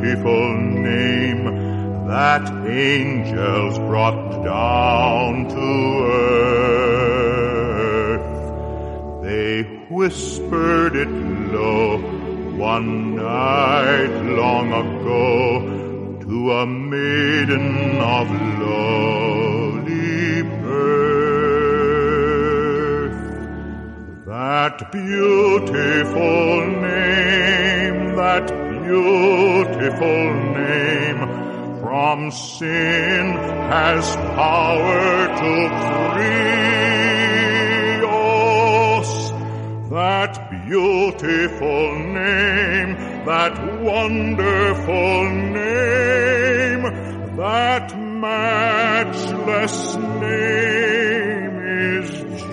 beautiful name that angels brought down to earth. They whispered it low one night long ago to a maiden of lowly birth. That beautiful name, that beautiful name, from sin has power to free us. That beautiful name, that wonderful name, that matchless name is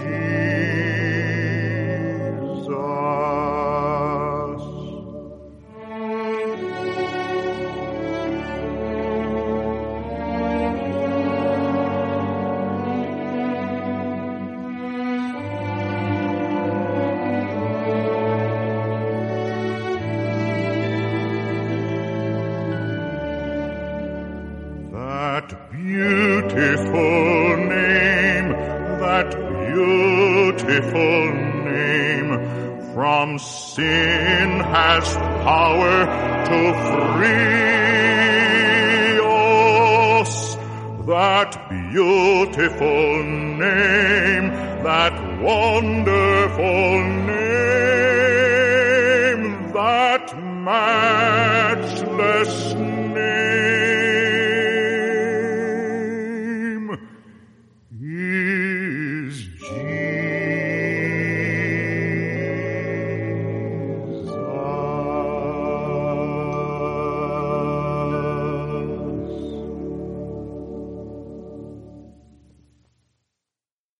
that beautiful name, that beautiful name, from sin has power to free us. That beautiful name, that wonderful name, that matchless name